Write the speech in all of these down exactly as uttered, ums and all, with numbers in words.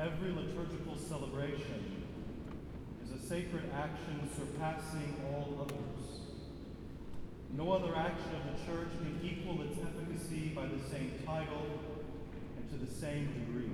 every liturgical celebration is a sacred action surpassing all others. No other action of the Church can equal its efficacy by the same title and to the same degree.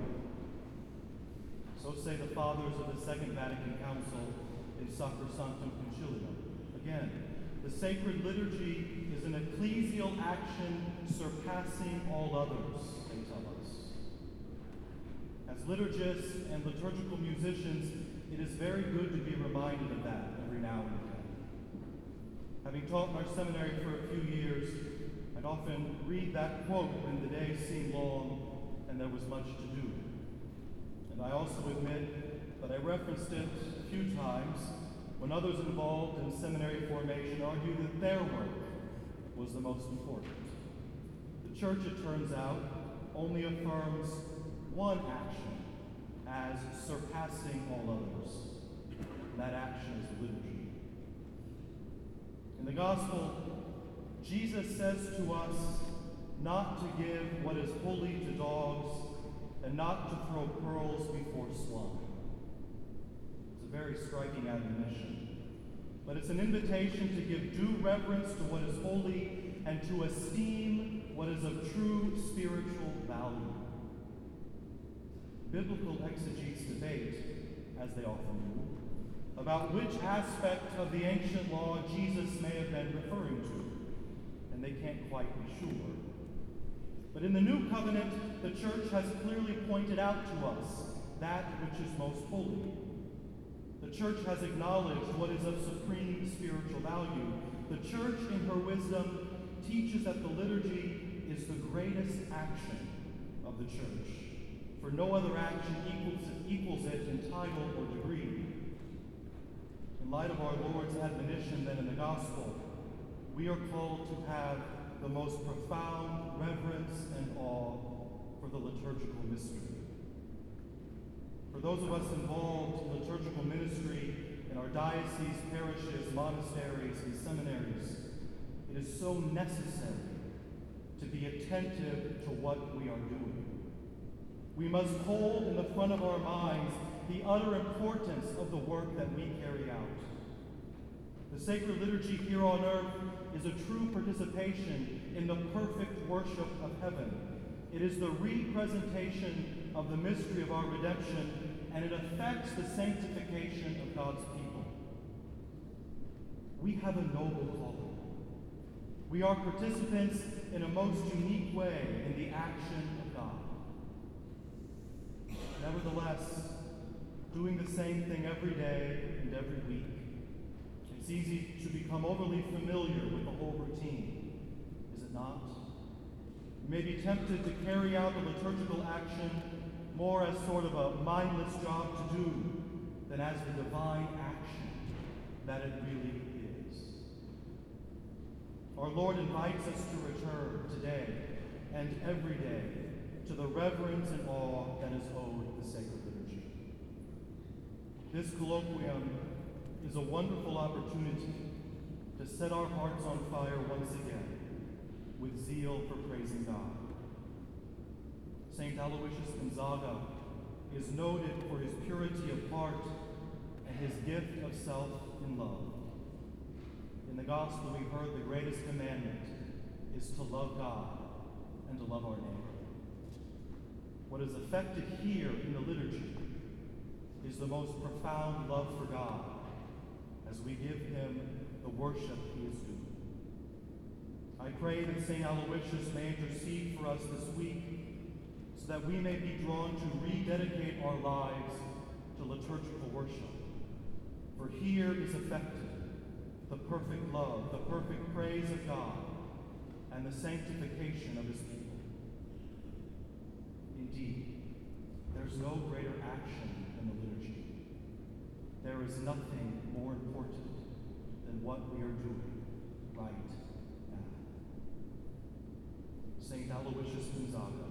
So say the Fathers of the Second Vatican Council in Sacrosanctum Concilium. Again, the sacred liturgy is an ecclesial action surpassing all others, they tell us. As liturgists and liturgical musicians, it is very good to be reminded of that every now and again. Having taught in our seminary for a few years, I'd often read that quote when the day seemed long and there was much to do. And I also admit that I referenced it a few times when others involved in seminary formation argued that their work was the most important. The Church, it turns out, only affirms one action as surpassing all others. And that action is liturgy. In the Gospel, Jesus says to us not to give what is holy to dogs and not to throw pearls before swine. It's a very striking admonition. But it's an invitation to give due reverence to what is holy and to esteem what is of true spiritual value. Biblical exegetes debate, as they often do, about which aspect of the ancient law Jesus may have been referring to, and they can't quite be sure. But in the New Covenant, the Church has clearly pointed out to us that which is most holy. The Church has acknowledged what is of supreme spiritual value. The Church, in her wisdom, teaches that the liturgy is the greatest action of the Church, for no other action equals it, equals it in title or degree. In light of our Lord's admonition then in the Gospel, we are called to have the most profound reverence and awe for the liturgical mystery. For those of us involved in liturgical ministry in our dioceses, parishes, monasteries, and seminaries, it is so necessary to be attentive to what we are doing. We must hold in the front of our minds the utter importance of the work that we carry out. The sacred liturgy here on earth is a true participation in the perfect worship of heaven. It is the representation of the mystery of our redemption, and it affects the sanctification of God's people. We have a noble calling. We are participants in a most unique way in the action of God. Nevertheless, doing the same thing every day and every week, it's easy to become overly familiar with the whole routine, is it not? You may be tempted to carry out the liturgical action more as sort of a mindless job to do than as the divine action that it really is. Our Lord invites us to return today and every day to the reverence and awe that is owed the sacred liturgy. This colloquium is a wonderful opportunity to set our hearts on fire once again with zeal for praising God. Saint Aloysius Gonzaga is noted for his purity of heart and his gift of self in love. In the Gospel, we heard the greatest commandment is to love God and to love our neighbor. What is affected here in the liturgy is the most profound love for God as we give him the worship he is due. I pray that Saint Aloysius may intercede for us this week so that we may be drawn to rededicate our lives to liturgical worship. For here is affected the perfect love, the perfect praise of God, and the sanctification of his people. Indeed, there's no greater action than the liturgy. There is nothing more important than what we are doing right now. Saint Aloysius Gonzaga,